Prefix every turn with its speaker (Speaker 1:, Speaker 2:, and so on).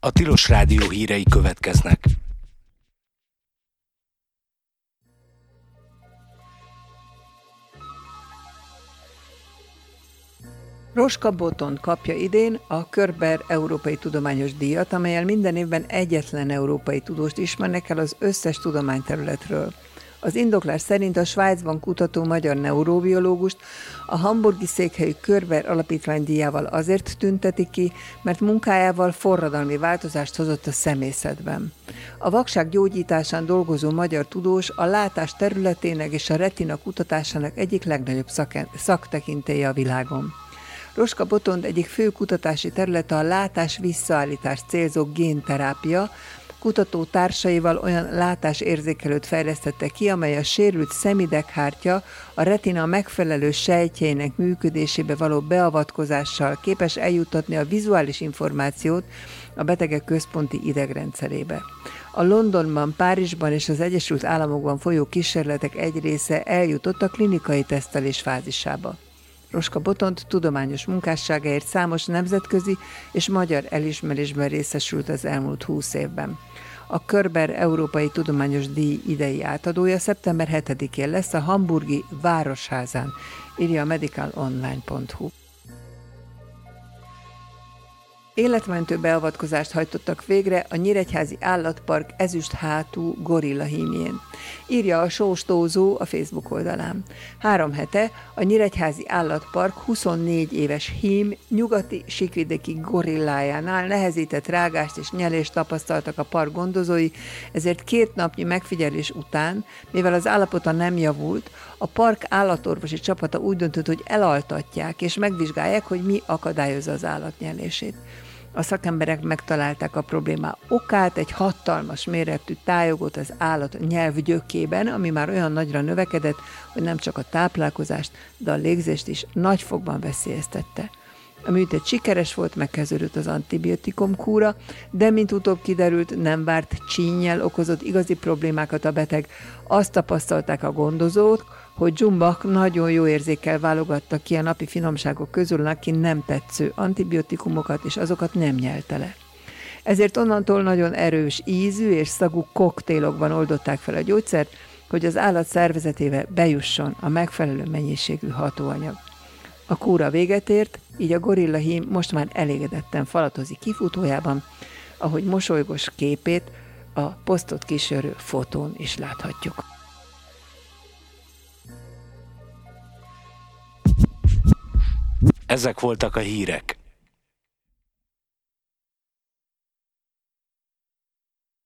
Speaker 1: A Tilos Rádió hírei következnek.
Speaker 2: Roska Botond kapja idén a Körber Európai Tudományos Díjat, amellyel minden évben egyetlen európai tudóst ismernek el az összes tudományterületről. Az indoklás szerint a Svájcban kutató magyar neurobiológust a hamburgi székhelyű Körber Alapítvány díjával azért tüntetik ki, mert munkájával forradalmi változást hozott a szemészetben. A vakság gyógyításán dolgozó magyar tudós a látás területének és a retina kutatásának egyik legnagyobb szaktekintélye a világon. Roska Botond egyik fő kutatási területe a látás visszaállítást célzó génterápia. Kutató társaival olyan látásérzékelőt fejlesztette ki, amely a sérült szemideghártya a retina megfelelő sejtjeinek működésébe való beavatkozással képes eljuttatni a vizuális információt a betegek központi idegrendszerébe. A Londonban, Párizsban és az Egyesült Államokban folyó kísérletek egy része eljutott a klinikai tesztelés fázisába. Roska Botond tudományos munkásságáért számos nemzetközi és magyar elismerésben részesült az elmúlt 20 évben. A Körber Európai Tudományos Díj idei átadója szeptember 7-én lesz a hamburgi Városházán, írja a medicalonline.hu. Életmentő beavatkozást hajtottak végre a Nyíregyházi Állatpark ezüsthátú gorilla hímjén. Írja a Sóstózó a Facebook oldalán. 3 hete a Nyíregyházi Állatpark 24 éves hím nyugati síkvidéki gorillájánál nehezített rágást és nyelést tapasztaltak a park gondozói, ezért 2 napnyi megfigyelés után, mivel az állapota nem javult, a park állatorvosi csapata úgy döntött, hogy elaltatják és megvizsgálják, hogy mi akadályozza az állat nyelését. A szakemberek megtalálták a problémá okát, egy hatalmas méretű tájogot az állat nyelvgyökében, ami már olyan nagyra növekedett, hogy nem csak a táplálkozást, de a légzést is nagyfokban veszélyeztette. A műtét sikeres volt, megkezdődött az antibiotikum kúra, de mint utóbb kiderült, nem várt csínnyel okozott igazi problémákat a beteg. Azt tapasztalták a gondozók, hogy Dzsumbak nagyon jó érzékkel válogatta ki a napi finomságok közül, aki nem tetsző antibiotikumokat, és azokat nem nyelte le. Ezért onnantól nagyon erős ízű és szagú koktélokban oldották fel a gyógyszert, hogy az állat szervezetébe bejusson a megfelelő mennyiségű hatóanyag. A kúra véget ért, így a gorillahím most már elégedetten falatozik kifutójában, ahogy mosolygos képét a posztot kísérő fotón is láthatjuk.
Speaker 1: Ezek voltak a hírek.